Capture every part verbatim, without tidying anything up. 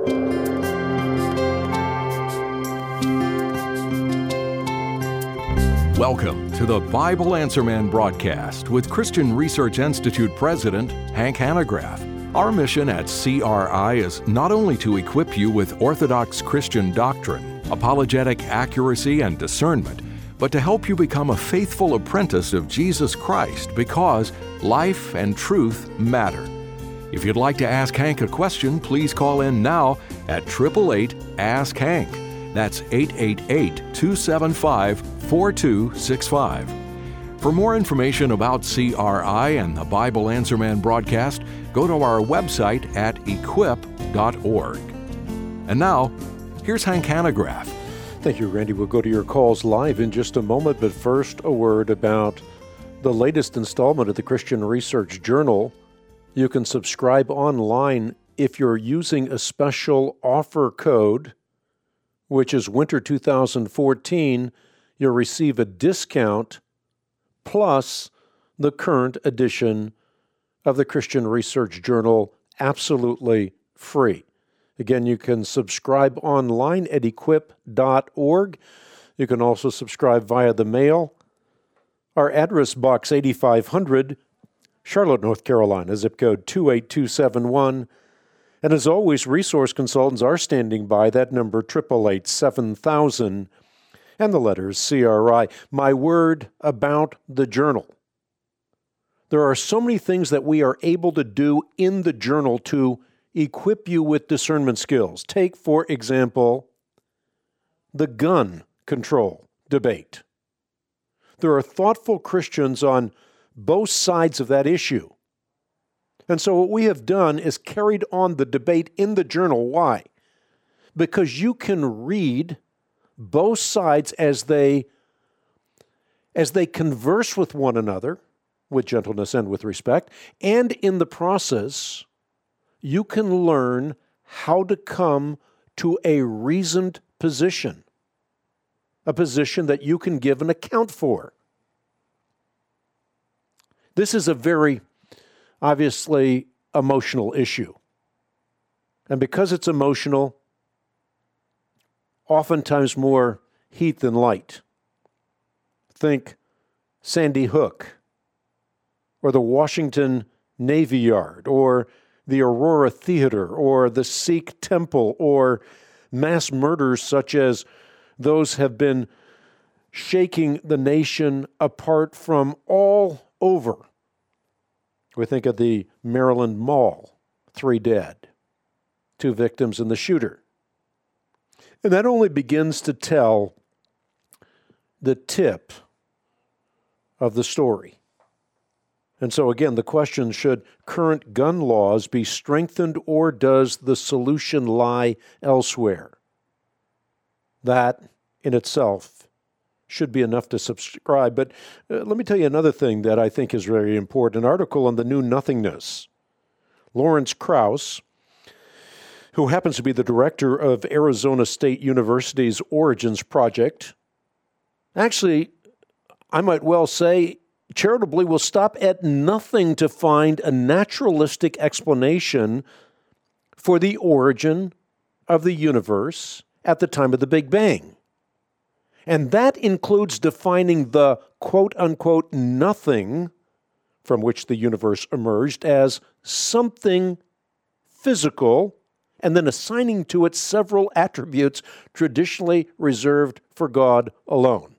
Welcome to the Bible Answer Man broadcast with Christian Research Institute President Hank Hanegraaff. Our mission at C R I is not only to equip you with orthodox Christian doctrine, apologetic accuracy, and discernment, but to help you become a faithful apprentice of Jesus Christ because life and truth matter. If you'd like to ask Hank a question, please call in now at eight eight eight, ask Hank. That's eight eight eight, two seven five, four two six five. For more information about C R I and the Bible Answer Man broadcast, go to our website at equip dot org. And now, here's Hank Hanegraaff. Thank you, Randy. We'll go to your calls live in just a moment, but first, a word about the latest installment of the Christian Research Journal. You can subscribe online if you're using a special offer code, which is Winter two thousand fourteen. You'll receive a discount plus the current edition of the Christian Research Journal absolutely free. Again, you can subscribe online at equip dot org. You can also subscribe via the mail. Our address, Box eighty-five hundred, Charlotte, North Carolina, zip code two eight two seven one. And as always, resource consultants are standing by. That number, eight eight eight, seven thousand, and the letters C R I. My word about the journal. There are so many things that we are able to do in the journal to equip you with discernment skills. Take, for example, the gun control debate. There are thoughtful Christians on both sides of that issue. And so what we have done is carried on the debate in the journal. Why? Because you can read both sides as they, as they converse with one another, with gentleness and with respect, and in the process, you can learn how to come to a reasoned position, a position that you can give an account for. This is a very obviously emotional issue. And because it's emotional, oftentimes more heat than light. Think Sandy Hook, or the Washington Navy Yard, or the Aurora Theater, or the Sikh Temple, or mass murders such as those have been shaking the nation apart from all over. We think of the Maryland Mall, three dead, two victims and the shooter. And that only begins to tell the tip of the story. And so again, the question, should current gun laws be strengthened or does the solution lie elsewhere? That in itself should be enough to subscribe. But uh, let me tell you another thing that I think is very important. An article on the New Nothingness. Lawrence Krauss, who happens to be the director of Arizona State University's Origins Project, actually, I might well say, charitably will stop at nothing to find a naturalistic explanation for the origin of the universe at the time of the Big Bang. And that includes defining the quote-unquote nothing from which the universe emerged as something physical, and then assigning to it several attributes traditionally reserved for God alone.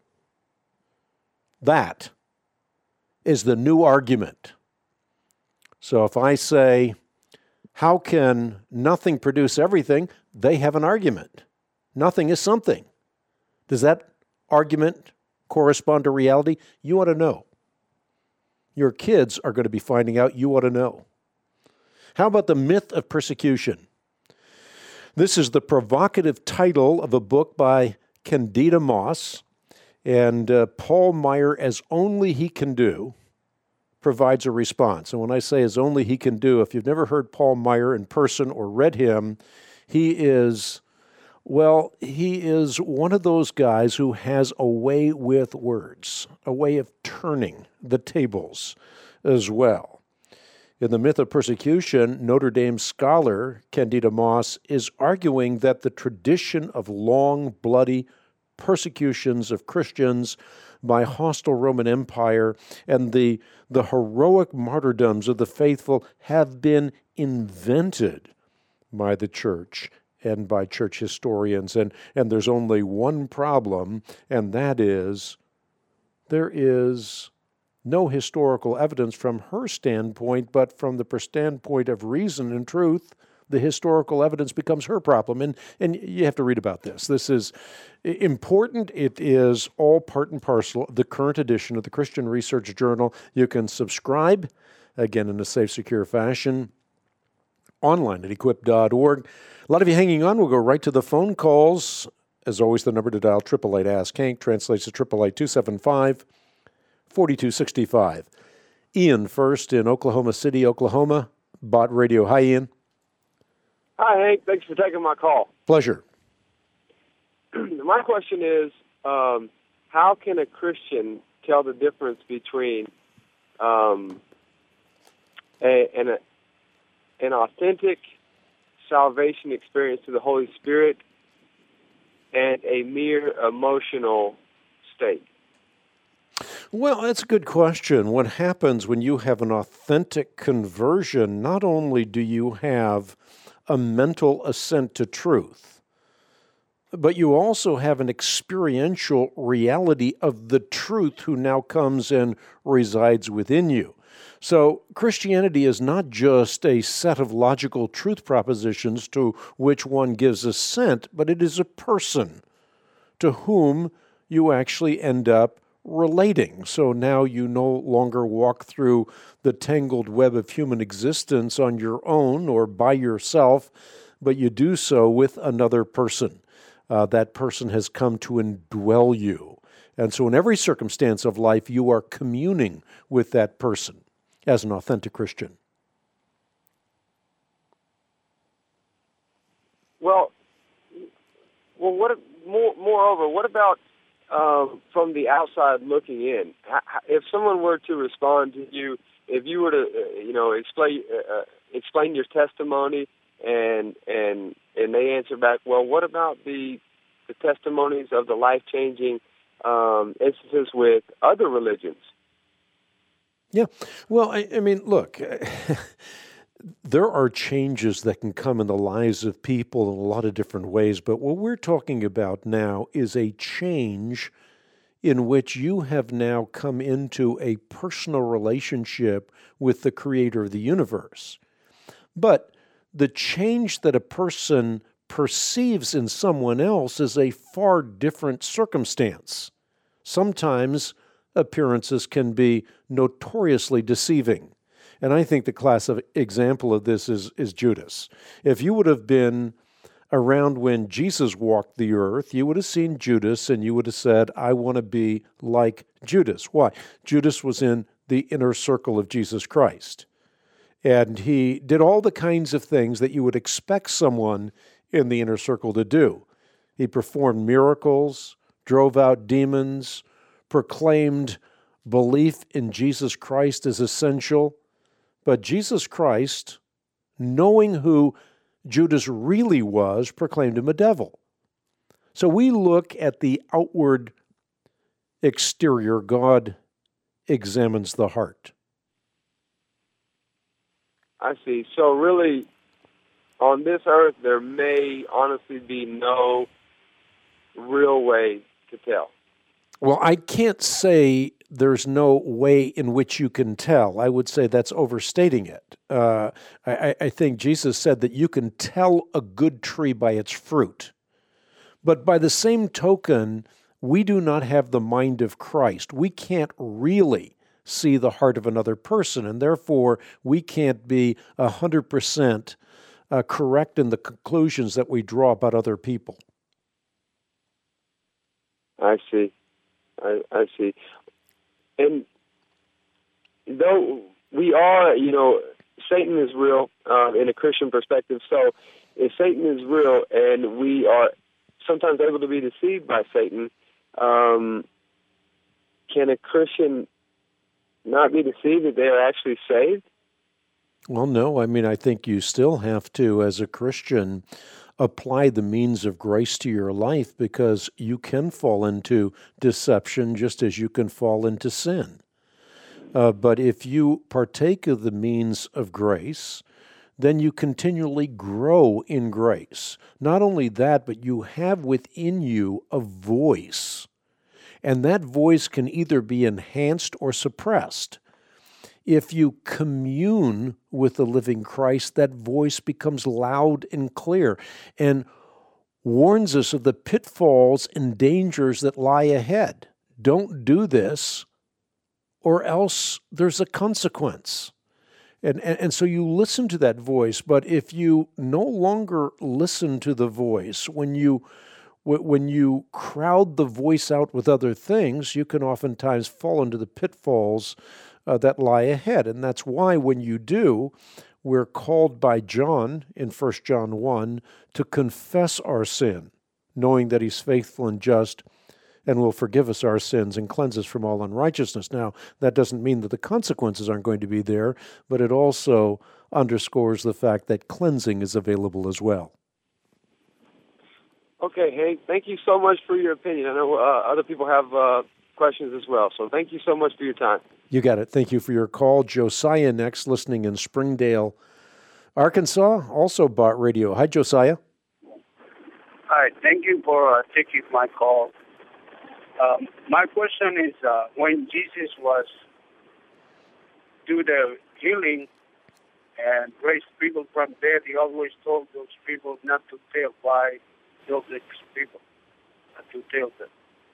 That is the new argument. So if I say, how can nothing produce everything? They have an argument. Nothing is something. Does that argument correspond to reality? You ought to know. Your kids are going to be finding out. You ought to know. How about the myth of persecution? This is the provocative title of a book by Candida Moss, and uh, Paul Maier, As Only He Can Do, provides a response. And when I say as only he can do, if you've never heard Paul Maier in person or read him, he is Well, he is one of those guys who has a way with words, a way of turning the tables as well. In The Myth of Persecution, Notre Dame scholar Candida Moss is arguing that the tradition of long, bloody persecutions of Christians by hostile Roman Empire and the, the heroic martyrdoms of the faithful have been invented by the church and by church historians. And, and there's only one problem, and that is there is no historical evidence from her standpoint, but from the standpoint of reason and truth, the historical evidence becomes her problem. And, and you have to read about this. This is important. It is all part and parcel of the current edition of the Christian Research Journal. You can subscribe, again, in a safe, secure fashion, online at equip dot org. A lot of you hanging on. We'll go right to the phone calls. As always, the number to dial, eight eight eight, ask Hank, translates to eight eight eight, two seven five, four two six five. Ian first in Oklahoma City, Oklahoma. Bott Radio. Hi, Ian. Hi, Hank. Thanks for taking my call. Pleasure. My question is, um, how can a Christian tell the difference between um, a, an, a, an authentic salvation experience through the Holy Spirit and a mere emotional state? Well, that's a good question. What happens when you have an authentic conversion, not only do you have a mental assent to truth, but you also have an experiential reality of the truth who now comes and resides within you. So Christianity is not just a set of logical truth propositions to which one gives assent, but it is a person to whom you actually end up relating. So now you no longer walk through the tangled web of human existence on your own or by yourself, but you do so with another person. Uh, that person has come to indwell you. And so in every circumstance of life, you are communing with that person as an authentic Christian. Well, well, what? More, moreover, what about um, from the outside looking in? How, if someone were to respond to you, if you were to, uh, you know, explain uh, explain your testimony, and and and they answer back, well, what about the the testimonies of the life changing um, instances with other religions? Yeah, well, I, I mean, look. There are changes that can come in the lives of people in a lot of different ways, but what we're talking about now is a change in which you have now come into a personal relationship with the creator of the universe. But the change that a person perceives in someone else is a far different circumstance. Sometimes appearances can be notoriously deceiving. And I think the classic example of this is, is Judas. If you would have been around when Jesus walked the earth, you would have seen Judas and you would have said, I want to be like Judas. Why? Judas was in the inner circle of Jesus Christ. And he did all the kinds of things that you would expect someone in the inner circle to do. He performed miracles, drove out demons, proclaimed belief in Jesus Christ as essential. But Jesus Christ, knowing who Judas really was, proclaimed him a devil. So we look at the outward exterior. God examines the heart. I see. So really, on this earth, there may honestly be no real way to tell. Well, I can't say there's no way in which you can tell. I would say that's overstating it. Uh, I, I think Jesus said that you can tell a good tree by its fruit. But by the same token, we do not have the mind of Christ. We can't really see the heart of another person, and therefore we can't be one hundred percent uh, correct in the conclusions that we draw about other people. I see. I, I see. And though we are, you know, Satan is real uh, in a Christian perspective. So if Satan is real and we are sometimes able to be deceived by Satan, um, can a Christian not be deceived that they are actually saved? Well, no, I mean, I think you still have to, as a Christian, apply the means of grace to your life, because you can fall into deception just as you can fall into sin. Uh, but if you partake of the means of grace, then you continually grow in grace. Not only that, but you have within you a voice, and that voice can either be enhanced or suppressed. If you commune with the living Christ, that voice becomes loud and clear and warns us of the pitfalls and dangers that lie ahead. Don't do this, or else there's a consequence. And, and, and so you listen to that voice, but if you no longer listen to the voice, when you when you crowd the voice out with other things, you can oftentimes fall into the pitfalls uh, that lie ahead. And that's why when you do, we're called by John in First John one to confess our sin, knowing that he's faithful and just and will forgive us our sins and cleanse us from all unrighteousness. Now, that doesn't mean that the consequences aren't going to be there, but it also underscores the fact that cleansing is available as well. Okay, Hank, thank you so much for your opinion. I know uh, other people have uh, questions as well, so thank you so much for your time. You got it. Thank you for your call. Josiah next, listening in Springdale, Arkansas, also Bott Radio. Hi, Josiah. Hi, thank you for uh, taking my call. Um, my question is, uh, when Jesus was do the healing and raised people from dead, he always told those people not to tell why those people, not to tell them.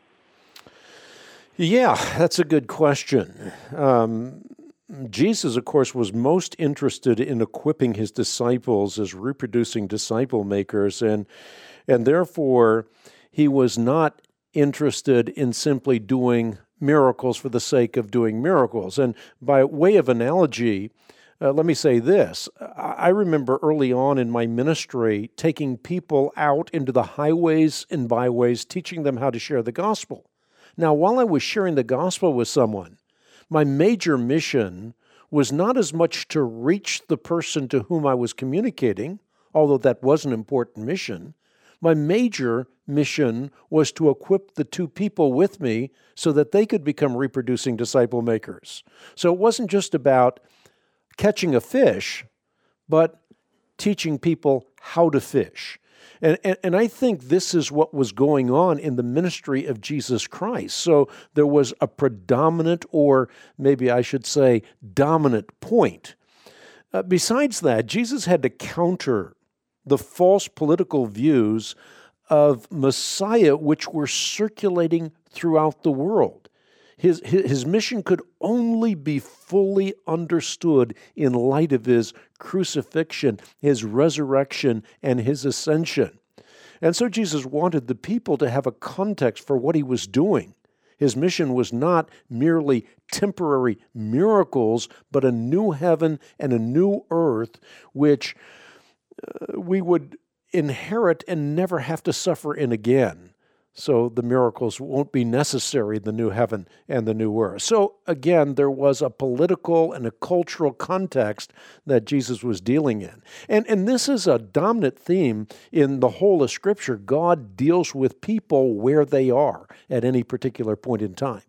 Yeah, that's a good question. Um, Jesus, of course, was most interested in equipping his disciples as reproducing disciple makers, and and therefore he was not interested in simply doing miracles for the sake of doing miracles. And by way of analogy, uh, let me say this. I remember early on in my ministry taking people out into the highways and byways, teaching them how to share the gospel. Now, while I was sharing the gospel with someone, my major mission was not as much to reach the person to whom I was communicating, although that was an important mission. My major mission was to equip the two people with me so that they could become reproducing disciple makers. So it wasn't just about catching a fish, but teaching people how to fish. And, and, and I think this is what was going on in the ministry of Jesus Christ. So there was a predominant, or maybe I should say dominant point. Uh, besides that, Jesus had to counter the false political views of Messiah, which were circulating throughout the world. His, his, his mission could only be fully understood in light of his crucifixion, his resurrection, and his ascension. And so Jesus wanted the people to have a context for what he was doing. His mission was not merely temporary miracles, but a new heaven and a new earth, which uh, we would inherit and never have to suffer in again. So the miracles won't be necessary in the new heaven and the new earth. So again, there was a political and a cultural context that Jesus was dealing in. And, and this is a dominant theme in the whole of Scripture. God deals with people where they are at any particular point in time.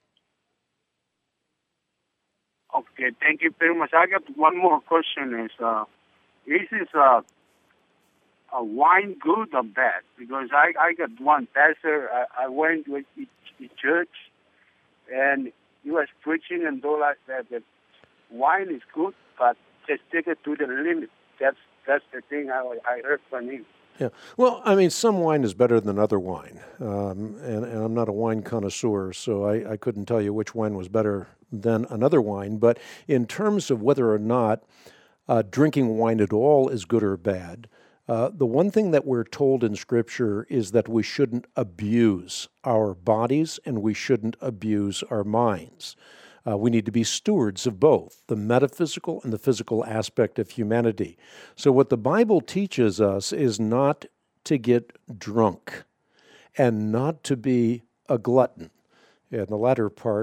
Okay, thank you very much. I got one more question. Is uh, is this uh, a wine good or bad? Because I, I got one pastor, I, I went to a church, and he was preaching and told us that the wine is good, but just take it to the limit. That's that's the thing I, I heard from him. Yeah. Well, I mean, some wine is better than other wine, um, and, and I'm not a wine connoisseur, so I, I couldn't tell you which wine was better than another wine. But in terms of whether or not uh, drinking wine at all is good or bad, uh, the one thing that we're told in Scripture is that we shouldn't abuse our bodies and we shouldn't abuse our minds. Uh, we need to be stewards of both, the metaphysical and the physical aspect of humanity. So what the Bible teaches us is not to get drunk and not to be a glutton. In the latter part,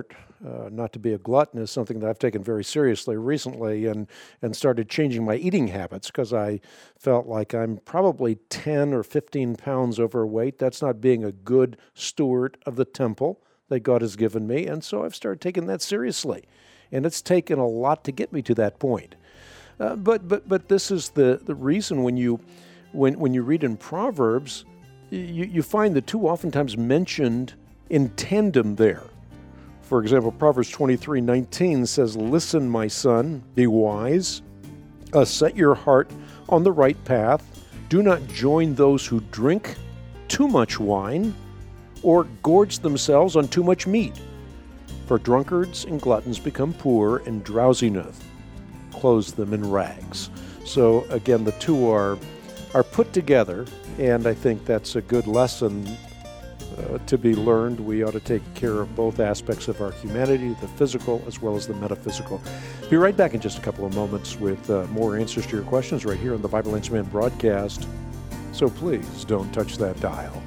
uh, not to be a glutton is something that I've taken very seriously recently, and, and started changing my eating habits because I felt like I'm probably ten or fifteen pounds overweight. That's not being a good steward of the temple that God has given me, and so I've started taking that seriously. And it's taken a lot to get me to that point. Uh, but but but this is the, the reason when you when when you read in Proverbs, you, you find the two oftentimes mentioned in tandem there. For example, Proverbs twenty-three nineteen says, "Listen, my son, be wise. Uh, set your heart on the right path. Do not join those who drink too much wine or gorge themselves on too much meat. For drunkards and gluttons become poor, and drowsiness clothes them in rags." So again, the two are are put together, and I think that's a good lesson uh, to be learned. We ought to take care of both aspects of our humanity, the physical as well as the metaphysical. Be right back in just a couple of moments with uh, more answers to your questions right here on the Bible Answer Man broadcast. So please don't touch that dial.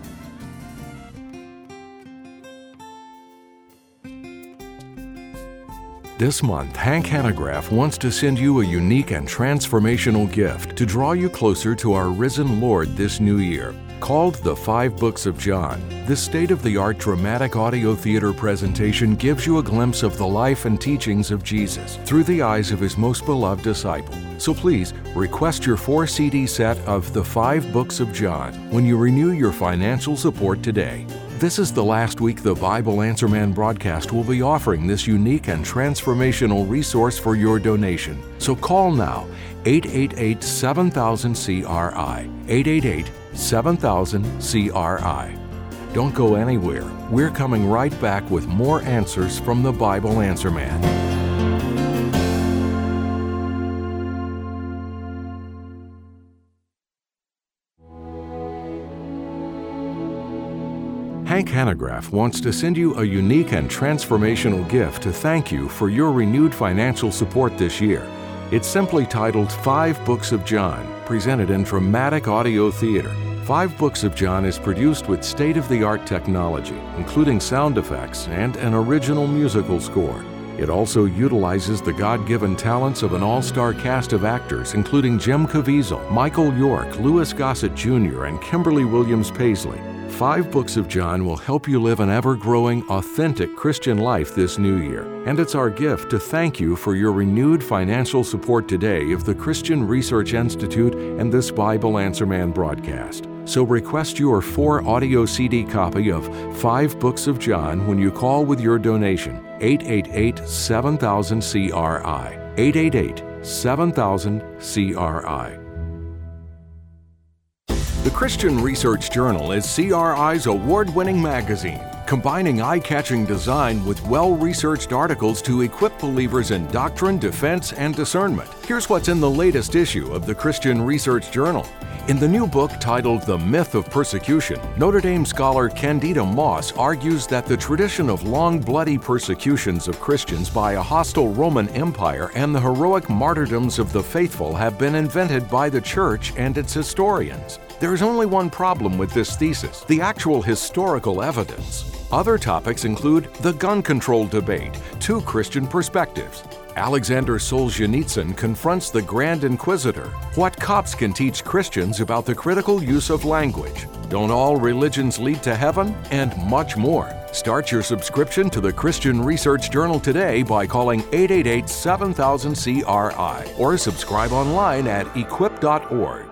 This month, Hank Hanegraaff wants to send you a unique and transformational gift to draw you closer to our risen Lord this new year. Called The Five Books of John, this state-of-the-art dramatic audio theater presentation gives you a glimpse of the life and teachings of Jesus through the eyes of his most beloved disciple. So please, request your four C D set of The Five Books of John when you renew your financial support today. This is the last week the Bible Answer Man broadcast will be offering this unique and transformational resource for your donation. So call now, eight eight eight, seven thousand, C R I, eight eight eight, seven thousand, C R I. Don't go anywhere. We're coming right back with more answers from the Bible Answer Man. Hank Hanegraaff wants to send you a unique and transformational gift to thank you for your renewed financial support this year. It's simply titled Five Books of John, presented in dramatic audio theater. Five Books of John is produced with state-of-the-art technology, including sound effects and an original musical score. It also utilizes the God-given talents of an all-star cast of actors, including Jim Caviezel, Michael York, Louis Gossett Junior, and Kimberly Williams Paisley. Five Books of John will help you live an ever-growing, authentic Christian life this new year. And it's our gift to thank you for your renewed financial support today of the Christian Research Institute and this Bible Answer Man broadcast. So request your four audio C D copy of Five Books of John when you call with your donation, eight eight eight, seven thousand, C R I, eight eight eight, seven thousand, C R I. The Christian Research Journal is C R I's award-winning magazine, combining eye-catching design with well-researched articles to equip believers in doctrine, defense, and discernment. Here's what's in the latest issue of the Christian Research Journal. In the new book titled The Myth of Persecution, Notre Dame scholar Candida Moss argues that the tradition of long, bloody persecutions of Christians by a hostile Roman Empire and the heroic martyrdoms of the faithful have been invented by the Church and its historians. There's only one problem with this thesis: the actual historical evidence. Other topics include the gun control debate, two Christian perspectives, Alexander Solzhenitsyn confronts the Grand Inquisitor, what cops can teach Christians about the critical use of language, don't all religions lead to heaven, and much more. Start your subscription to the Christian Research Journal today by calling eight eight eight, seven thousand, C R I or subscribe online at equip dot org.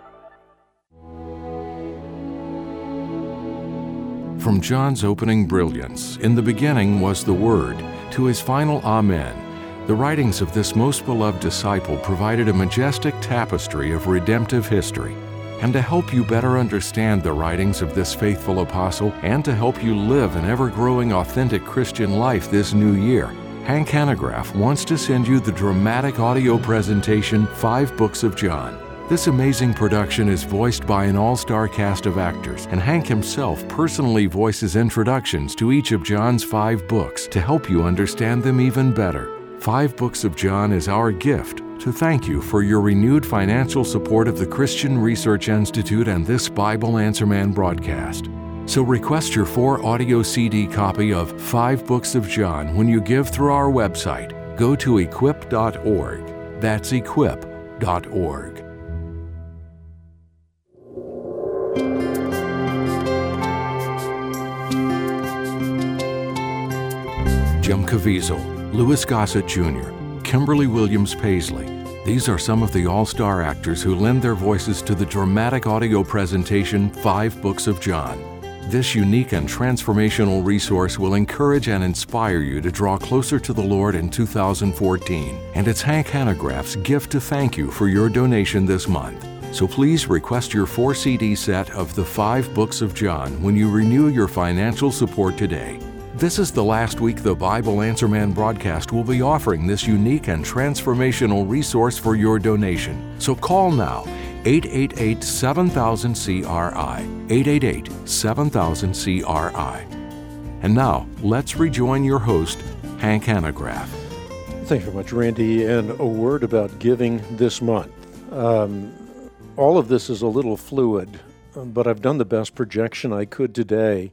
From John's opening brilliance, in the beginning was the Word, to his final Amen, the writings of this most beloved disciple provided a majestic tapestry of redemptive history. And to help you better understand the writings of this faithful apostle and to help you live an ever-growing authentic Christian life this new year, Hank Hanegraaff wants to send you the dramatic audio presentation, Five Books of John. This amazing production is voiced by an all-star cast of actors, and Hank himself personally voices introductions to each of John's five books to help you understand them even better. Five Books of John is our gift to thank you for your renewed financial support of the Christian Research Institute and this Bible Answer Man broadcast. So request your four audio C D copy of Five Books of John when you give through our website. Go to equip dot org. That's equip dot org. Jim Caviezel, Louis Gossett Junior, Kimberly Williams Paisley. These are some of the all-star actors who lend their voices to the dramatic audio presentation Five Books of John. This unique and transformational resource will encourage and inspire you to draw closer to the Lord in two thousand fourteen, and it's Hank Hanegraaff's gift to thank you for your donation this month. So please request your four C D set of the Five Books of John when you renew your financial support today. This is the last week the Bible Answer Man broadcast will be offering this unique and transformational resource for your donation. So call now, eight eight eight, seven thousand, C R I, eight eight eight, seven thousand, C R I. And now, let's rejoin your host, Hank Hanegraaff. Thank you very much, Randy. And a word about giving this month. Um, all of this is a little fluid, but I've done the best projection I could today.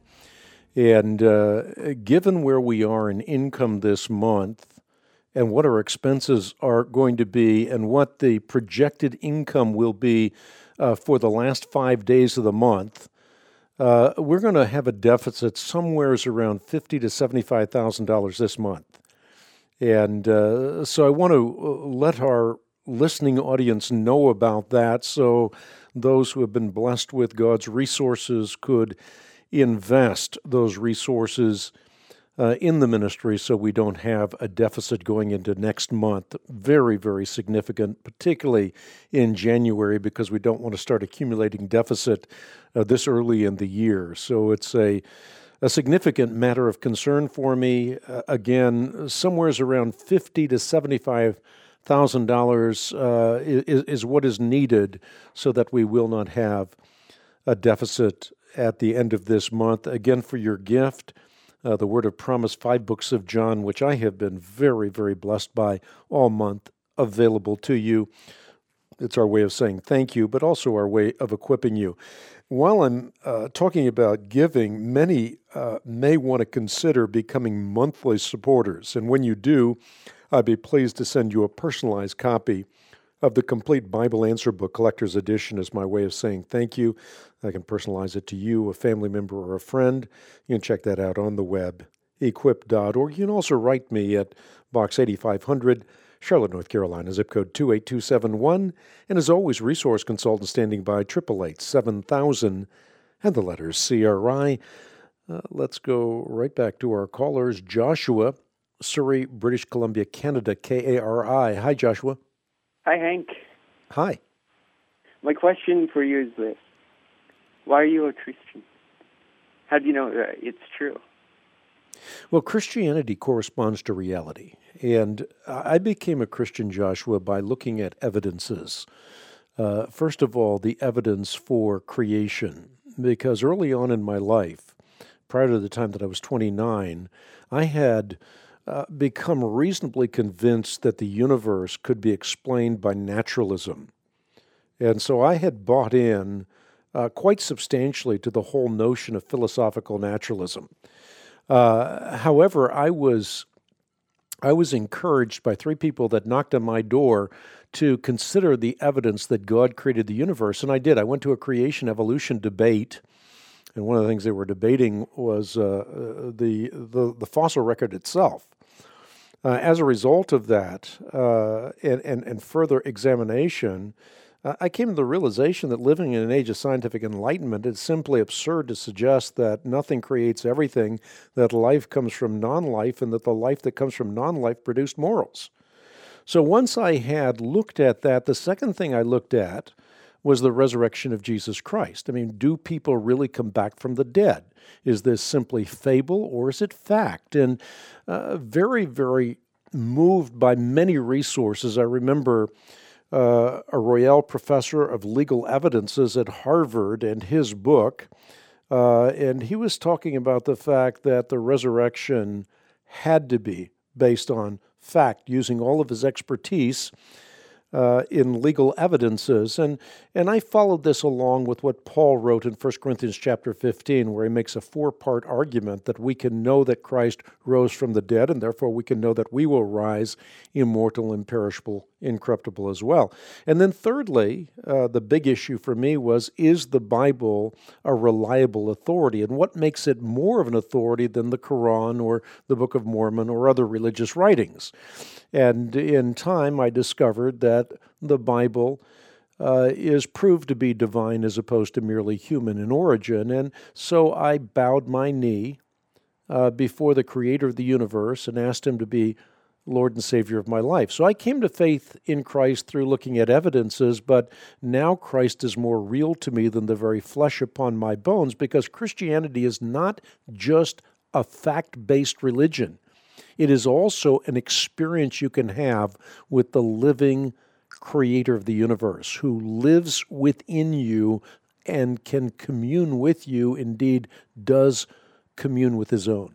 And uh, given where we are in income this month and what our expenses are going to be and what the projected income will be uh, for the last five days of the month, uh, we're going to have a deficit somewhere around fifty thousand to seventy-five thousand dollars this month. And uh, so I want to let our listening audience know about that so those who have been blessed with God's resources could invest those resources uh, in the ministry so we don't have a deficit going into next month. Very, very significant, particularly in January, because we don't want to start accumulating deficit uh, this early in the year. So it's a, a significant matter of concern for me. Uh, again, somewhere's around fifty thousand to seventy-five thousand dollars uh, is, is what is needed so that we will not have a deficit at the end of this month. Again, for your gift, uh, the Word of Promise, Five Books of John, which I have been very, very blessed by all month, available to you. It's our way of saying thank you, but also our way of equipping you. While I'm uh, talking about giving, many uh, may want to consider becoming monthly supporters. And when you do, I'd be pleased to send you a personalized copy of the complete Bible Answer Book Collector's Edition as my way of saying thank you. I can personalize it to you, a family member, or a friend. You can check that out on the web, equip dot org. You can also write me at Box eighty-five hundred, Charlotte, North Carolina, zip code two eight two seven one. And as always, resource consultant standing by, eight eight eight, seven thousand, and the letters C R I. Uh, let's go right back to our callers. Joshua, Surrey, British Columbia, Canada, K A R I. Hi, Joshua. Hi, Hank. Hi. My question for you is this. Why are you a Christian? How do you know uh, it's true? Well, Christianity corresponds to reality. And I became a Christian, Joshua, by looking at evidences. Uh, first of all, the evidence for creation. Because early on in my life, prior to the time that I was twenty-nine, I had Uh, become reasonably convinced that the universe could be explained by naturalism. And so I had bought in uh, quite substantially to the whole notion of philosophical naturalism. Uh, however, I was I was encouraged by three people that knocked on my door to consider the evidence that God created the universe, and I did. I went to a creation-evolution debate. And one of the things they were debating was uh, the, the the fossil record itself. Uh, as a result of that, uh, and, and, and further examination, uh, I came to the realization that living in an age of scientific enlightenment is simply absurd to suggest that nothing creates everything, that life comes from non-life, and that the life that comes from non-life produced morals. So once I had looked at that, the second thing I looked at was the resurrection of Jesus Christ. I mean, do people really come back from the dead? Is this simply fable or is it fact? And uh, very, very moved by many resources. I remember uh, a Royal professor of legal evidences at Harvard and his book, uh, and he was talking about the fact that the resurrection had to be based on fact, using all of his expertise uh, in legal evidences. And, and I followed this along with what Paul wrote in First Corinthians chapter fifteen, where he makes a four-part argument that we can know that Christ rose from the dead, and therefore we can know that we will rise immortal, imperishable, incorruptible as well. And then thirdly, uh, the big issue for me was, is the Bible a reliable authority? And what makes it more of an authority than the Quran or the Book of Mormon or other religious writings? And in time, I discovered that the Bible uh, is proved to be divine as opposed to merely human in origin. And so I bowed my knee uh, before the Creator of the universe and asked Him to be Lord and Savior of my life. So I came to faith in Christ through looking at evidences, but now Christ is more real to me than the very flesh upon my bones, because Christianity is not just a fact-based religion. It is also an experience you can have with the living Creator of the universe, who lives within you and can commune with you, indeed does commune with His own.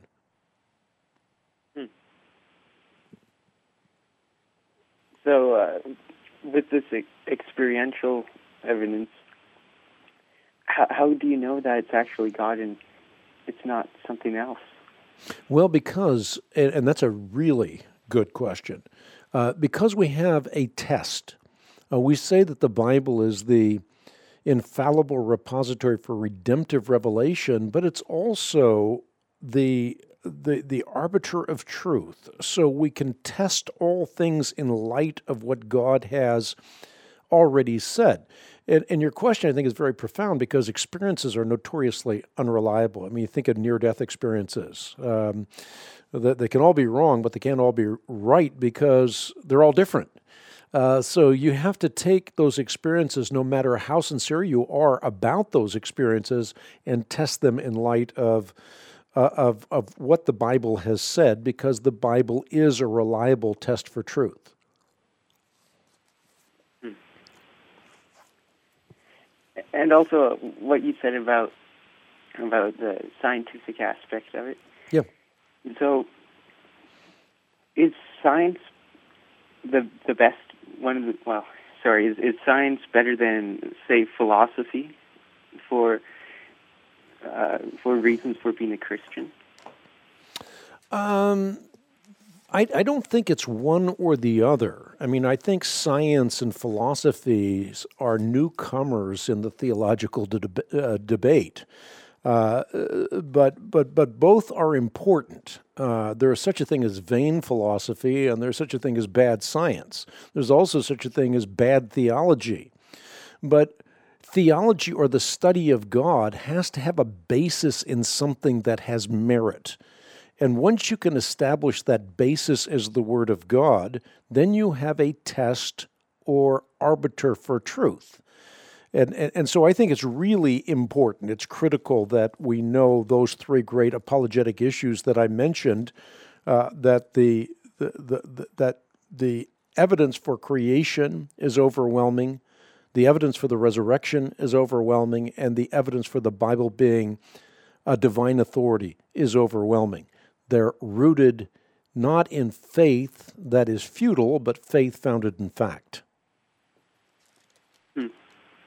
So, uh, with this ex- experiential evidence, how, how do you know that it's actually God and it's not something else? Well, because, and, and that's a really good question, uh, because we have a test. Uh, we say that the Bible is the infallible repository for redemptive revelation, but it's also the The, the arbiter of truth, so we can test all things in light of what God has already said. And, and your question, I think, is very profound, because experiences are notoriously unreliable. I mean, you think of near-death experiences. Um, that they can all be wrong, but they can't all be right because they're all different. Uh, so you have to take those experiences, no matter how sincere you are about those experiences, and test them in light of Uh, of, of what the Bible has said, because the Bible is a reliable test for truth. And also what you said about about the scientific aspect of it. Yeah. So is science the the best one of the well, sorry, is, is science better than, say, philosophy for Uh, for reasons for being a Christian? Um, I, I don't think it's one or the other. I mean, I think science and philosophy are newcomers in the theological de- uh, debate. Uh, but but but both are important. Uh, there is such a thing as vain philosophy, and there's such a thing as bad science. There's also such a thing as bad theology. But theology, or the study of God, has to have a basis in something that has merit. And once you can establish that basis as the Word of God, then you have a test or arbiter for truth. And, and, and so I think it's really important, it's critical that we know those three great apologetic issues that I mentioned, uh, that the, the, the, the that the evidence for creation is overwhelming, the evidence for the resurrection is overwhelming, and the evidence for the Bible being a divine authority is overwhelming. They're rooted not in faith that is futile, but faith founded in fact. Hmm.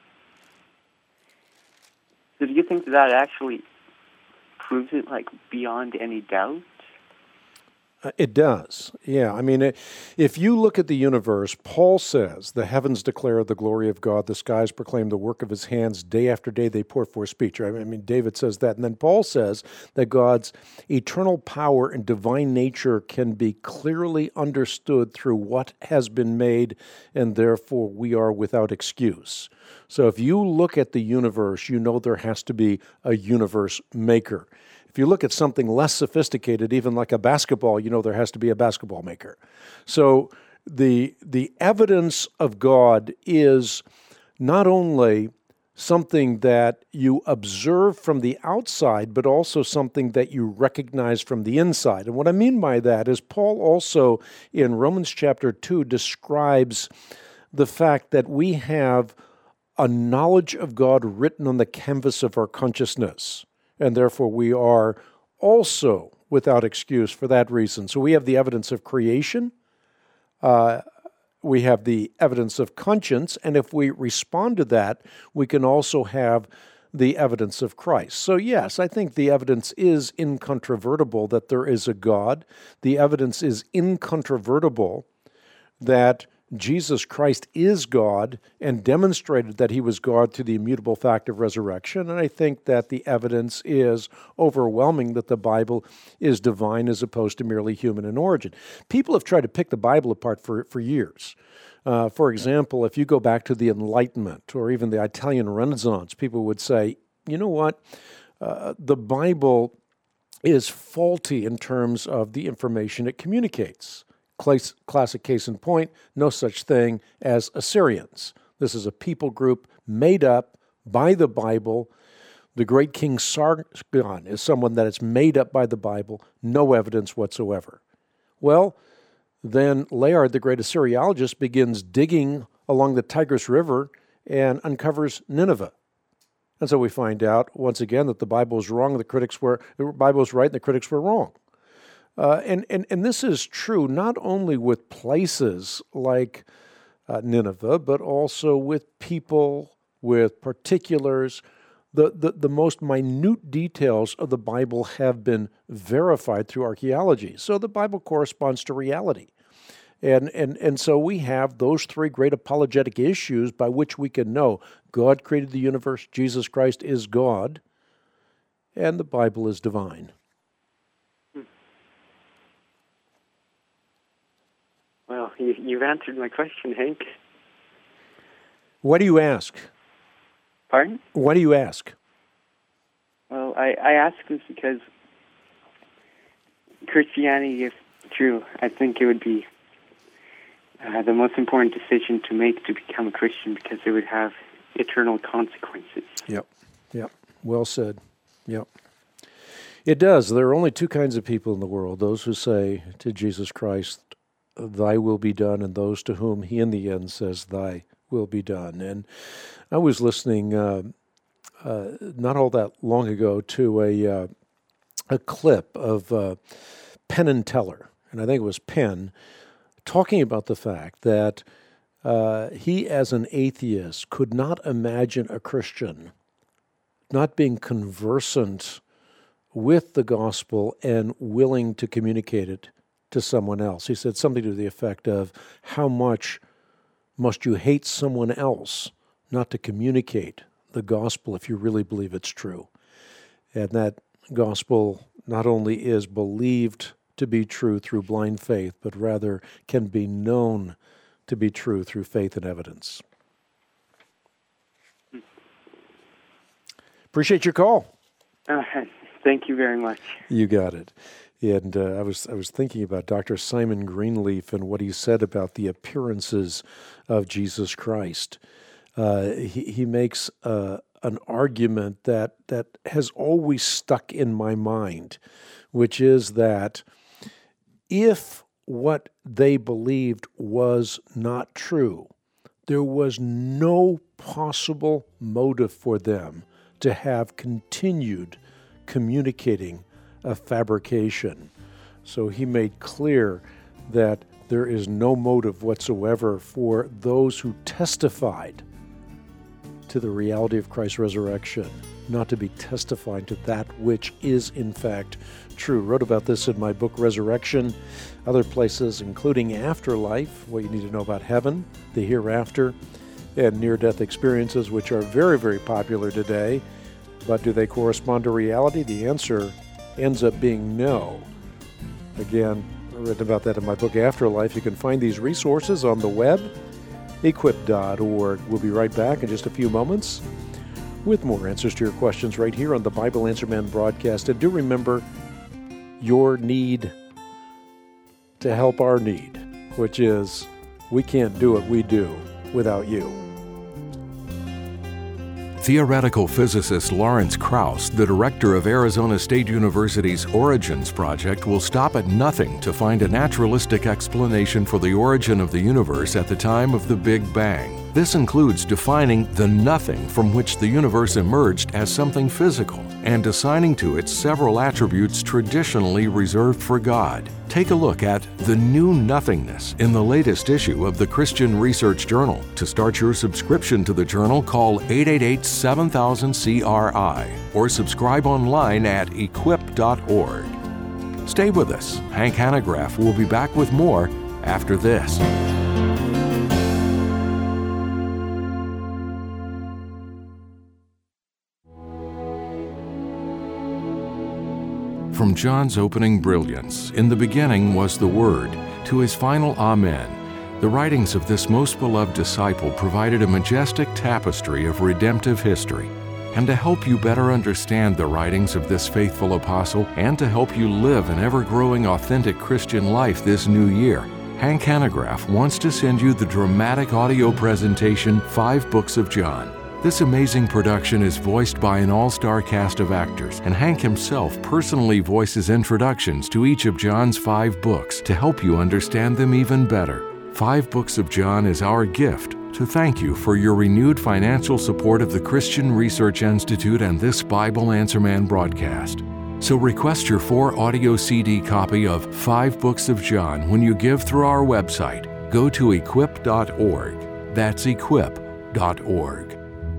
So do you think that actually proves it, like, beyond any doubt? Uh, it does, yeah. I mean, it, if you look at the universe, Paul says, the heavens declare the glory of God, the skies proclaim the work of His hands, day after day they pour forth speech. I mean, David says that. And then Paul says that God's eternal power and divine nature can be clearly understood through what has been made, and therefore we are without excuse. So if you look at the universe, you know there has to be a universe maker. If you look at something less sophisticated, even like a basketball, you know there has to be a basketball maker. So the the evidence of God is not only something that you observe from the outside, but also something that you recognize from the inside. And what I mean by that is Paul also in Romans chapter two describes the fact that we have a knowledge of God written on the canvas of our consciousness. And therefore we are also without excuse for that reason. So we have the evidence of creation, uh, we have the evidence of conscience, and if we respond to that, we can also have the evidence of Christ. So yes, I think the evidence is incontrovertible that there is a God. The evidence is incontrovertible that Jesus Christ is God and demonstrated that he was God through the immutable fact of resurrection. And I think that the evidence is overwhelming that the Bible is divine as opposed to merely human in origin. People have tried to pick the Bible apart for, for years. Uh, for example, if you go back to the Enlightenment or even the Italian Renaissance, people would say, you know what, uh, the Bible is faulty in terms of the information it communicates. Classic case in point, no such thing as Assyrians. This is a people group made up by the Bible. The great King Sargon is someone that is made up by the Bible, no evidence whatsoever. Well, then Layard, the great Assyriologist, begins digging along the Tigris River and uncovers Nineveh. And so we find out, once again, that the Bible is wrong, the critics were, the Bible is right, and the critics were wrong. Uh, and, and, and this is true not only with places like uh, Nineveh, but also with people, with particulars. The, the, the most minute details of the Bible have been verified through archaeology. So the Bible corresponds to reality. And, and, and so we have those three great apologetic issues by which we can know God created the universe, Jesus Christ is God, and the Bible is divine. Well, you, you've answered my question, Hank. What do you ask? Pardon? What do you ask? Well, I, I ask this because Christianity, if true, I think it would be uh, the most important decision to make to become a Christian because it would have eternal consequences. Yep, yep. Well said. Yep. It does. There are only two kinds of people in the world, those who say to Jesus Christ, thy will be done, and those to whom he in the end says, thy will be done. And I was listening uh, uh, not all that long ago to a uh, a clip of uh, Penn and Teller, and I think it was Penn, talking about the fact that uh, he as an atheist could not imagine a Christian not being conversant with the gospel and willing to communicate it to someone else. He said something to the effect of, how much must you hate someone else not to communicate the gospel if you really believe it's true? And that gospel not only is believed to be true through blind faith, but rather can be known to be true through faith and evidence. Appreciate your call. Uh, thank you very much. You got it. And uh, I was I was thinking about Doctor Simon Greenleaf and what he said about the appearances of Jesus Christ. Uh, he he makes uh, an argument that that has always stuck in my mind, which is that if what they believed was not true, there was no possible motive for them to have continued communicating a fabrication. So he made clear that there is no motive whatsoever for those who testified to the reality of Christ's resurrection, not to be testifying to that which is in fact true. Wrote about this in my book, Resurrection, other places, including Afterlife, what you need to know about heaven, the hereafter, and near-death experiences, which are very, very popular today. But do they correspond to reality? The answer ends up being no. Again, I've written about that in my book, Afterlife. You can find these resources on the web, equip dot org. We'll be right back in just a few moments with more answers to your questions right here on the Bible Answer Man broadcast. And do remember your need to help our need, which is we can't do what we do without you. Theoretical physicist Lawrence Krauss, the director of Arizona State University's Origins Project, will stop at nothing to find a naturalistic explanation for the origin of the universe at the time of the Big Bang. This includes defining the nothing from which the universe emerged as something physical and assigning to it several attributes traditionally reserved for God. Take a look at the new nothingness in the latest issue of the Christian Research Journal. To start your subscription to the journal, call eight eight eight, seven thousand, C R I or subscribe online at equip dot org. Stay with us. Hank Hanegraaff will be back with more after this. From John's opening brilliance, in the beginning was the Word, to his final Amen, the writings of this most beloved disciple provided a majestic tapestry of redemptive history. And to help you better understand the writings of this faithful apostle and to help you live an ever-growing authentic Christian life this new year, Hank Hanegraaff wants to send you the dramatic audio presentation, Five Books of John. This amazing production is voiced by an all-star cast of actors, and Hank himself personally voices introductions to each of John's five books to help you understand them even better. Five Books of John is our gift to thank you for your renewed financial support of the Christian Research Institute and this Bible Answer Man broadcast. So request your four audio C D copy of Five Books of John when you give through our website. Go to equip dot org. That's equip dot org.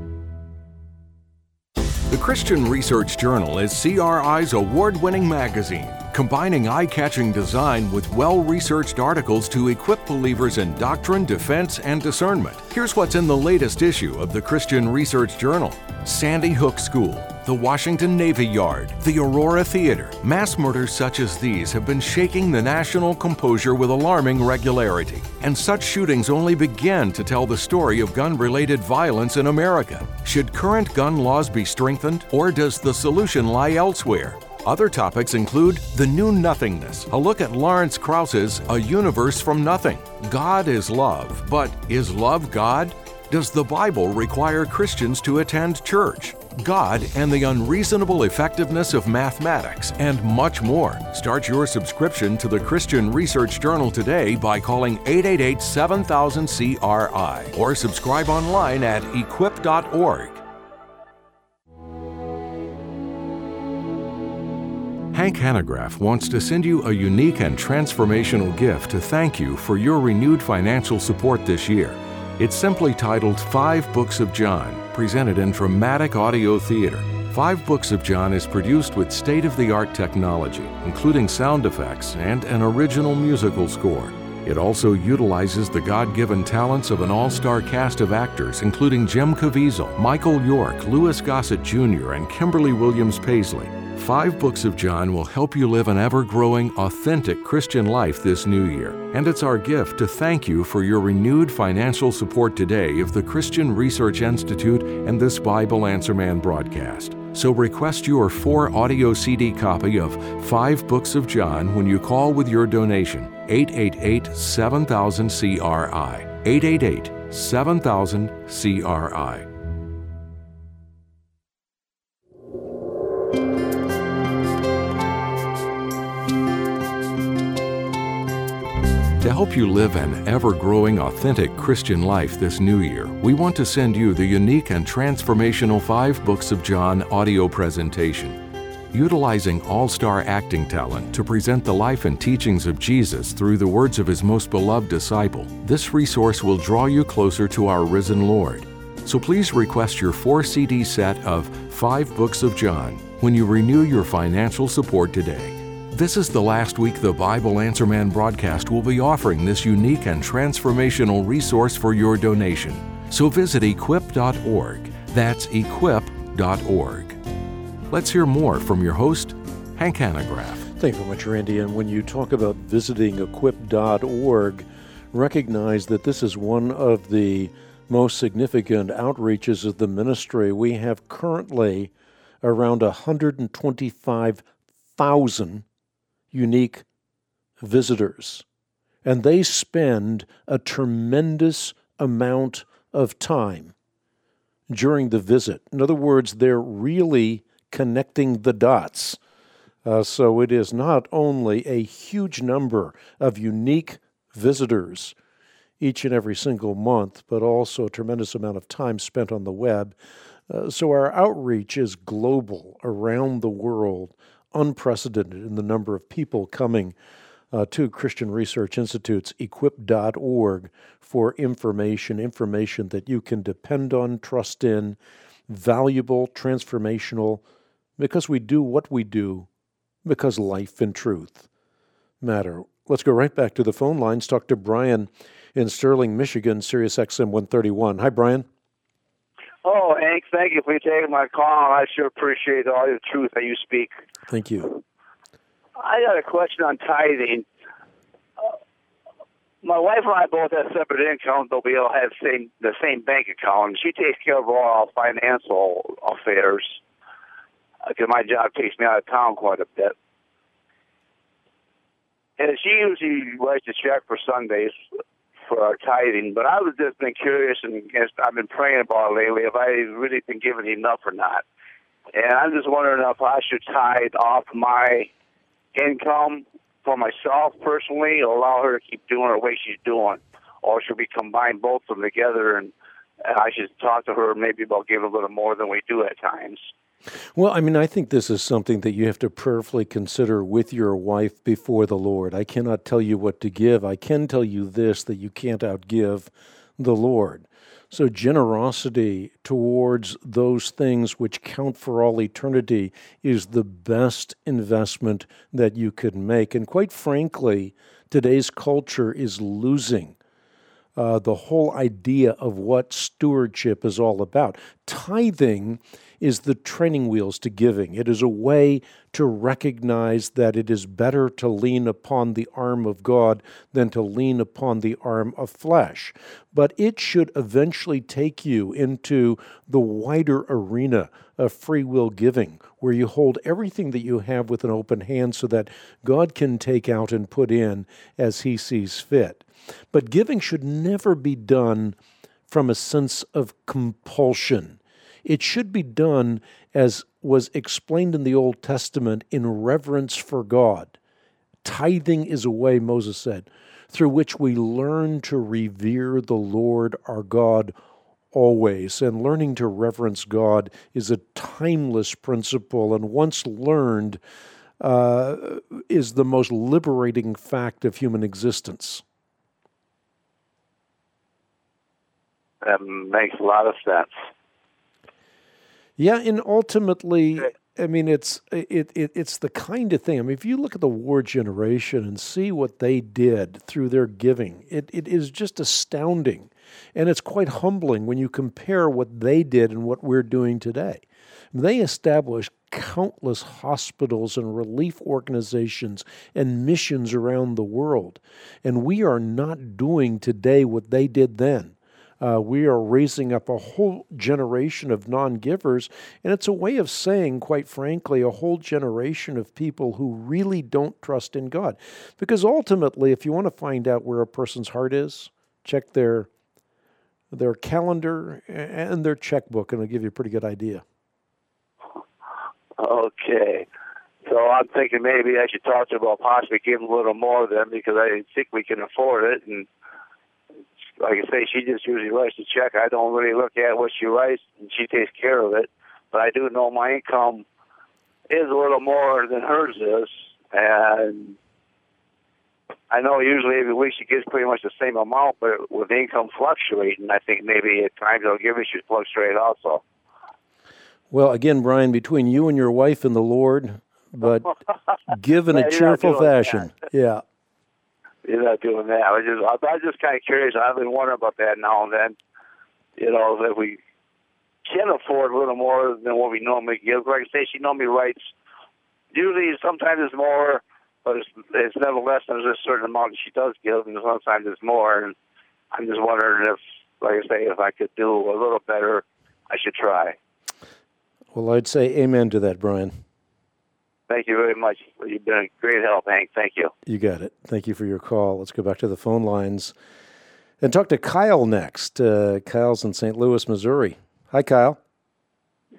The Christian Research Journal is C R I's award-winning magazine, combining eye-catching design with well-researched articles to equip believers in doctrine, defense, and discernment. Here's what's in the latest issue of the Christian Research Journal. Sandy Hook School, the Washington Navy Yard, the Aurora Theater. Mass murders such as these have been shaking the national composure with alarming regularity. And such shootings only begin to tell the story of gun-related violence in America. Should current gun laws be strengthened, or does the solution lie elsewhere? Other topics include The New Nothingness, a look at Lawrence Krauss's A Universe from Nothing. God is love, but is love God? Does the Bible require Christians to attend church? God and the unreasonable effectiveness of mathematics, and much more. Start your subscription to the Christian Research Journal today by calling eight eight eight, seven thousand, C R I or subscribe online at equip dot org. Hank Hanegraaff wants to send you a unique and transformational gift to thank you for your renewed financial support this year. It's simply titled Five Books of John, presented in dramatic audio theater. Five Books of John is produced with state-of-the-art technology, including sound effects and an original musical score. It also utilizes the God-given talents of an all-star cast of actors, including Jim Caviezel, Michael York, Louis Gossett Junior, and Kimberly Williams Paisley. Five Books of John will help you live an ever-growing, authentic Christian life this new year. And it's our gift to thank you for your renewed financial support today of the Christian Research Institute and this Bible Answer Man broadcast. So request your four audio C D copy of Five Books of John when you call with your donation. eight eight eight, seven thousand, C R I. eight eight eight, seven thousand, C R I. To help you live an ever-growing, authentic Christian life this new year, we want to send you the unique and transformational Five Books of John audio presentation. Utilizing all-star acting talent to present the life and teachings of Jesus through the words of his most beloved disciple, this resource will draw you closer to our risen Lord. So please request your four C D set of Five Books of John when you renew your financial support today. This is the last week the Bible Answer Man broadcast will be offering this unique and transformational resource for your donation. So visit equip dot org. That's equip dot org. Let's hear more from your host, Hank Hanegraaff. Thank you very much, Randy. And when you talk about visiting equip dot org, recognize that this is one of the most significant outreaches of the ministry. We have currently around one hundred twenty-five thousand unique visitors, and they spend a tremendous amount of time during the visit. In other words, they're really connecting the dots. Uh, so it is not only a huge number of unique visitors each and every single month, but also a tremendous amount of time spent on the web. Uh, so our outreach is global, around the world, unprecedented in the number of people coming uh, to Christian Research Institute's equip dot org for information, information that you can depend on, trust in, valuable, transformational, because we do what we do, because life and truth matter. Let's go right back to the phone lines. Talk to Brian in Sterling, Michigan, Sirius X M one thirty-one. Hi, Brian. Oh, Hank, thank you for taking my call. I sure appreciate all the truth that you speak. Thank you. I got a question on tithing. Uh, my wife and I both have separate incomes, but we all have same the same bank account. She takes care of all our financial affairs because my job takes me out of town quite a bit. And she usually writes a check for Sundays for our tithing, but I was just been curious, and I've been praying about it lately, if I really been given enough or not. And I'm just wondering if I should tithe off my income for myself personally, or allow her to keep doing her way she's doing, or should we combine both of them together, and, and I should talk to her maybe about giving a little more than we do at times. Well, I mean, I think this is something that you have to prayerfully consider with your wife before the Lord. I cannot tell you what to give. I can tell you this, that you can't outgive the Lord. So generosity towards those things which count for all eternity is the best investment that you could make. And quite frankly, today's culture is losing uh, the whole idea of what stewardship is all about. Tithing is the training wheels to giving. It is a way to recognize that it is better to lean upon the arm of God than to lean upon the arm of flesh. But it should eventually take you into the wider arena of free will giving, where you hold everything that you have with an open hand so that God can take out and put in as He sees fit. But giving should never be done from a sense of compulsion. It should be done, as was explained in the Old Testament, in reverence for God. Tithing is a way, Moses said, through which we learn to revere the Lord our God always. And learning to reverence God is a timeless principle, and once learned, uh, is the most liberating fact of human existence. That makes a lot of sense. Yeah, and ultimately, I mean, it's it, it it's the kind of thing. I mean, if you look at the War generation and see what they did through their giving, it, it is just astounding. And it's quite humbling when you compare what they did and what we're doing today. They established countless hospitals and relief organizations and missions around the world. And we are not doing today what they did then. Uh, we are raising up a whole generation of non-givers, and it's a way of saying, quite frankly, a whole generation of people who really don't trust in God. Because ultimately, if you want to find out where a person's heart is, check their their calendar and their checkbook, and it'll give you a pretty good idea. Okay. So I'm thinking maybe I should talk to her about possibly giving a little more then, because I think we can afford it, and like I say, she just usually writes the check. I don't really look at what she writes, and she takes care of it. But I do know my income is a little more than hers is, and I know usually every week she gets pretty much the same amount, but with income fluctuating, I think maybe at times I'll give her she fluctuate also. Well, again, Brian, between you and your wife and the Lord, but give in a cheerful fashion. Yeah. You're not doing that. I was just, I was just kind of curious. I've been wondering about that now and then. You know, if we can afford a little more than what we normally give. Like I say, she normally writes. Usually, sometimes it's more, but it's, it's never less than a certain amount she does give, and sometimes it's more. And I'm just wondering if, like I say, if I could do a little better, I should try. Well, I'd say amen to that, Brian. Thank you very much. You've been a great help, Hank. Thank you. You got it. Thank you for your call. Let's go back to the phone lines and talk to Kyle next. Uh, Kyle's in Saint Louis, Missouri. Hi, Kyle.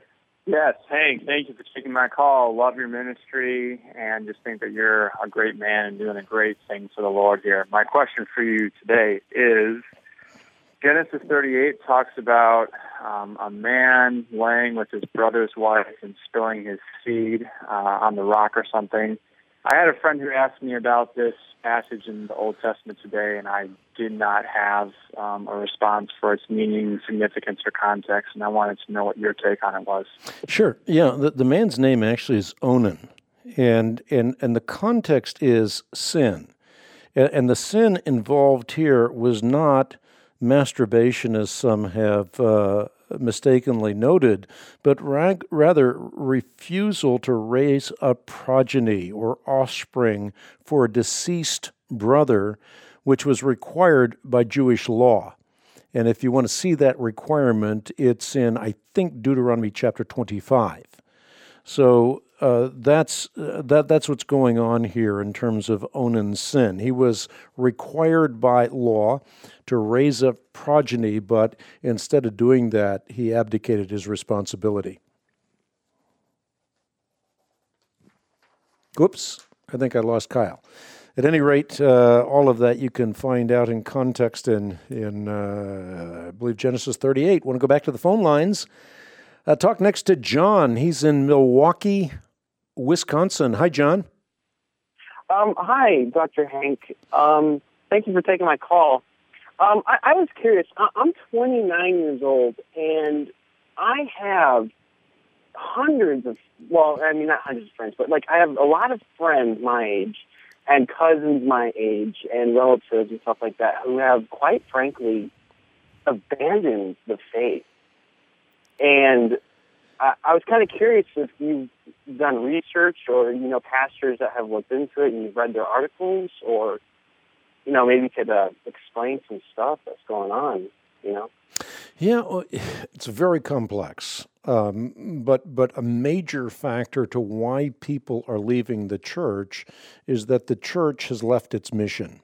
Yes, Hank, thank you for taking my call. Love your ministry and just think that you're a great man and doing a great thing for the Lord here. My question for you today is, Genesis thirty-eight talks about um, a man laying with his brother's wife and spilling his seed uh, on the rock or something. I had a friend who asked me about this passage in the Old Testament today, and I did not have um, a response for its meaning, significance, or context, and I wanted to know what your take on it was. Sure. Yeah, the, the man's name actually is Onan, and and and the context is sin, and, and the sin involved here was not masturbation, as some have uh, mistakenly noted, but rag, rather refusal to raise a progeny or offspring for a deceased brother, which was required by Jewish law. And if you want to see that requirement, it's in, I think, Deuteronomy chapter twenty-five. So uh, that's uh, that that's what's going on here in terms of Onan's sin. He was required by law to raise up progeny, but instead of doing that, he abdicated his responsibility. Whoops, I think I lost Kyle. At any rate, uh, all of that you can find out in context in, in uh, I believe, Genesis thirty-eight. Want to go back to the phone lines? Uh, talk next to John. He's in Milwaukee, Wisconsin. Hi, John. Um, hi, Doctor Hank. Um, thank you for taking my call. Um, I, I was curious. I, I'm twenty-nine years old, and I have hundreds of, well, I mean, not hundreds of friends, but like I have a lot of friends my age and cousins my age and relatives and stuff like that who have, quite frankly, abandoned the faith. And I, I was kind of curious if you've done research or, you know, pastors that have looked into it and you've read their articles, or, you know, maybe could uh, explain some stuff that's going on, you know? Yeah, well, it's very complex, um, but but a major factor to why people are leaving the church is that the church has left its mission.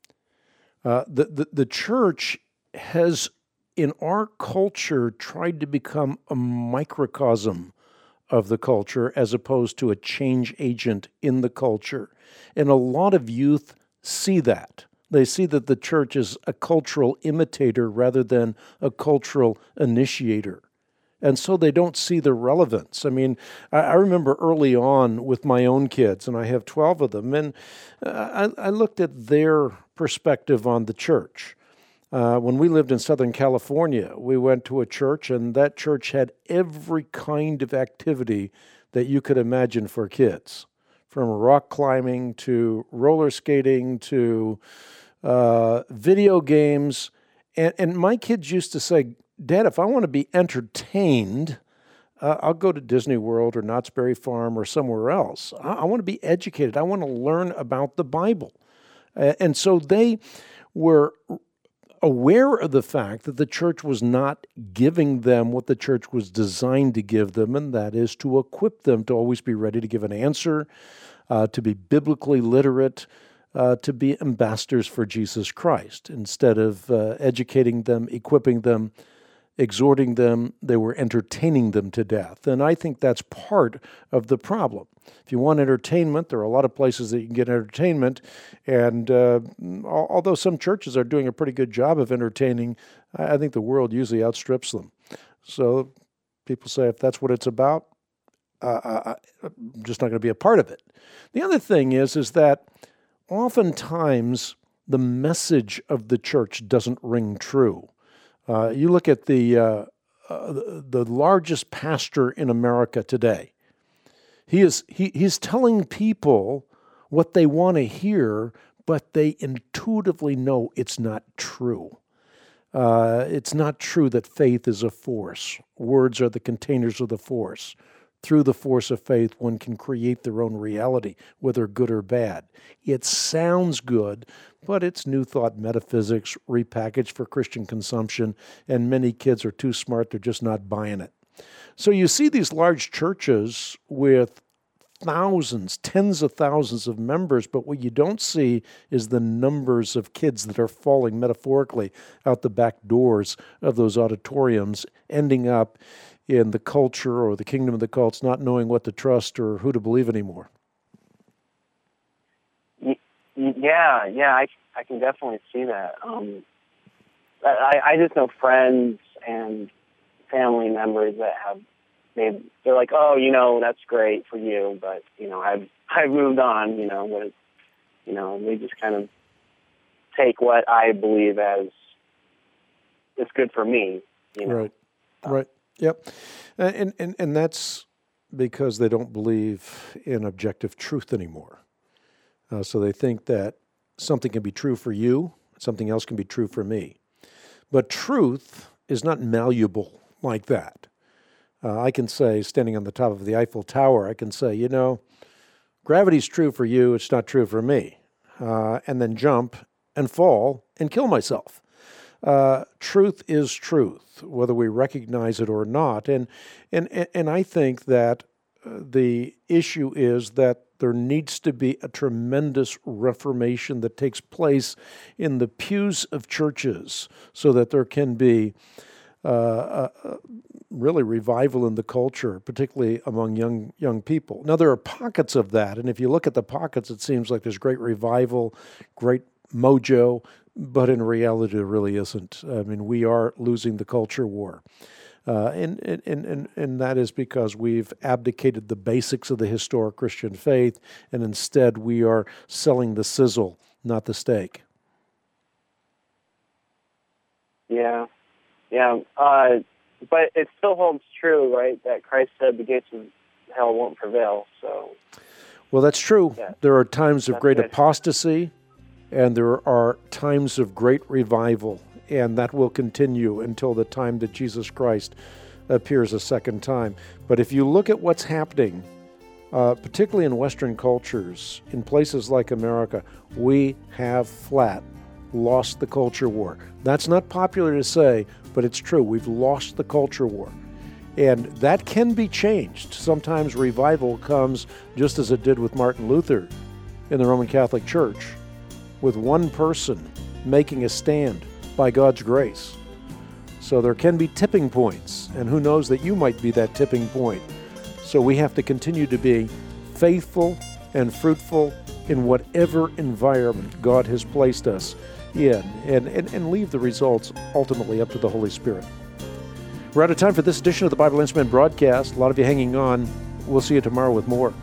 Uh, the, the the church has, in our culture, tried to become a microcosm of the culture as opposed to a change agent in the culture, and a lot of youth see that. They see that the church is a cultural imitator rather than a cultural initiator. And so they don't see the relevance. I mean, I, I remember early on with my own kids, and I have twelve of them, and uh, I, I looked at their perspective on the church. Uh, when we lived in Southern California, we went to a church, and that church had every kind of activity that you could imagine for kids, from rock climbing to roller skating to uh, video games. And, and my kids used to say, Dad, if I want to be entertained, uh, I'll go to Disney World or Knott's Berry Farm or somewhere else. I, I want to be educated. I want to learn about the Bible. Uh, and so they were aware of the fact that the church was not giving them what the church was designed to give them, and that is to equip them to always be ready to give an answer, uh, to be biblically literate, uh, to be ambassadors for Jesus Christ. Instead of uh, educating them, equipping them, exhorting them, they were entertaining them to death. And I think that's part of the problem. If you want entertainment, there are a lot of places that you can get entertainment, and uh, although some churches are doing a pretty good job of entertaining, I think the world usually outstrips them. So people say, if that's what it's about, uh, I'm just not going to be a part of it. The other thing is, is that oftentimes the message of the church doesn't ring true. Uh, you look at the uh, uh, the largest pastor in America today. He is he he's telling people what they want to hear, but they intuitively know it's not true. Uh, it's not true that faith is a force. Words are the containers of the force. Through the force of faith, one can create their own reality, whether good or bad. It sounds good, but it's New Thought metaphysics repackaged for Christian consumption, and many kids are too smart, they're just not buying it. So you see these large churches with thousands, tens of thousands of members, but what you don't see is the numbers of kids that are falling metaphorically out the back doors of those auditoriums, ending up in the culture or the kingdom of the cults, not knowing what to trust or who to believe anymore. Yeah, yeah, I, I can definitely see that. Um, I, I just know friends and family members that have made, they're like, oh, you know, that's great for you, but, you know, I've, I've moved on, you know, but, you know, they just kind of take what I believe as is good for me, you know. Right, right, yep. And, and, and that's because they don't believe in objective truth anymore. Uh, so they think that something can be true for you, something else can be true for me. But truth is not malleable like that. Uh, I can say, standing on the top of the Eiffel Tower, I can say, you know, gravity's true for you, it's not true for me. Uh, and then jump and fall and kill myself. Uh, truth is truth, whether we recognize it or not. And and and I think that uh, the issue is that there needs to be a tremendous reformation that takes place in the pews of churches so that there can be uh, a, really revival in the culture, particularly among young young people. Now, there are pockets of that, and if you look at the pockets, it seems like there's great revival, great mojo, but in reality, there really isn't. I mean, we are losing the culture war. Uh, and, and, and, and that is because we've abdicated the basics of the historic Christian faith, and instead we are selling the sizzle, not the steak. Yeah, yeah. Uh, but it still holds true, right, that Christ said the gates of hell won't prevail. So, well, that's true. Yeah. There are times of That's great good. apostasy, and there are times of great revival. And that will continue until the time that Jesus Christ appears a second time. But if you look at what's happening, uh, particularly in Western cultures, in places like America, we have flat lost the culture war. That's not popular to say, but it's true. We've lost the culture war. And that can be changed. Sometimes revival comes just as it did with Martin Luther in the Roman Catholic Church, with one person making a stand by God's grace. So there can be tipping points, and who knows that you might be that tipping point. So we have to continue to be faithful and fruitful in whatever environment God has placed us in, and, and, and leave the results ultimately up to the Holy Spirit. We're out of time for this edition of the Bible Answer Man broadcast. A lot of you hanging on. We'll see you tomorrow with more.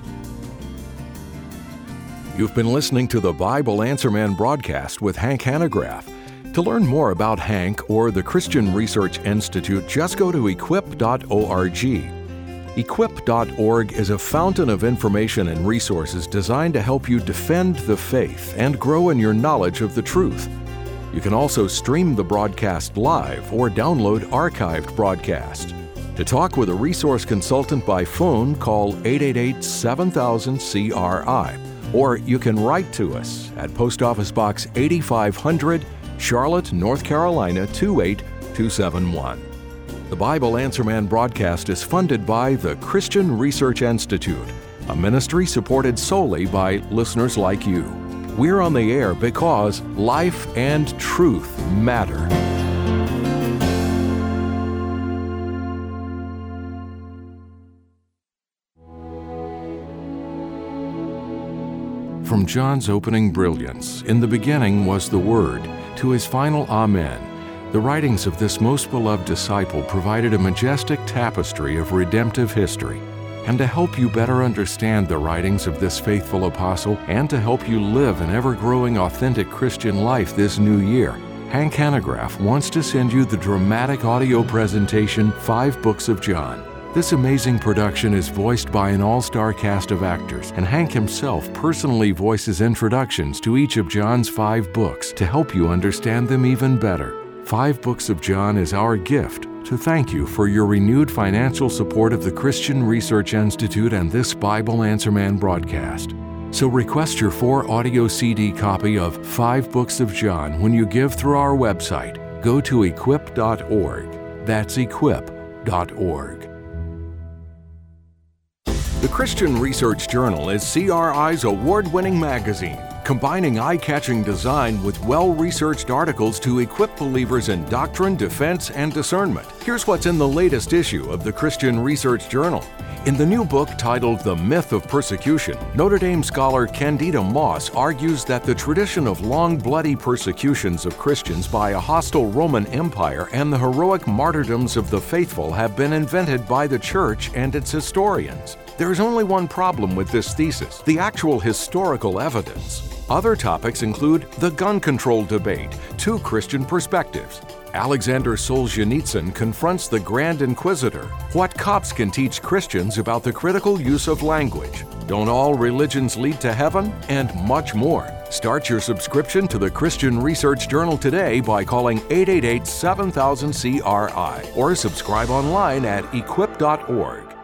You've been listening to the Bible Answer Man broadcast with Hank Hanegraaff. To learn more about Hank or the Christian Research Institute, just go to equip dot org. equip dot org is a fountain of information and resources designed to help you defend the faith and grow in your knowledge of the truth. You can also stream the broadcast live or download archived broadcasts. To talk with a resource consultant by phone, call eight eight eight, seven thousand, C R I, or you can write to us at Post Office Box eighty-five hundred, Charlotte, North Carolina two eight two seven one. The Bible Answer Man broadcast is funded by the Christian Research Institute, a ministry supported solely by listeners like you. We're on the air because life and truth matter. From John's opening brilliance, in the beginning was the Word, to his final Amen, the writings of this most beloved disciple provided a majestic tapestry of redemptive history. And to help you better understand the writings of this faithful apostle and to help you live an ever-growing authentic Christian life this new year, Hank Hanegraaff wants to send you the dramatic audio presentation, Five Books of John. This amazing production is voiced by an all-star cast of actors, and Hank himself personally voices introductions to each of John's five books to help you understand them even better. Five Books of John is our gift to thank you for your renewed financial support of the Christian Research Institute and this Bible Answer Man broadcast. So request your four audio C D copy of Five Books of John when you give through our website. Go to equip dot org. That's equip dot org. The Christian Research Journal is C R I's award-winning magazine, combining eye-catching design with well-researched articles to equip believers in doctrine, defense, and discernment. Here's what's in the latest issue of the Christian Research Journal. In the new book titled The Myth of Persecution, Notre Dame scholar Candida Moss argues that the tradition of long, bloody persecutions of Christians by a hostile Roman Empire and the heroic martyrdoms of the faithful have been invented by the Church and its historians. There is only one problem with this thesis: the actual historical evidence. Other topics include the gun control debate, two Christian perspectives. Alexander Solzhenitsyn confronts the Grand Inquisitor, what cops can teach Christians about the critical use of language, don't all religions lead to heaven, and much more. Start your subscription to the Christian Research Journal today by calling eight eight eight, seven thousand C R I or subscribe online at equip dot org.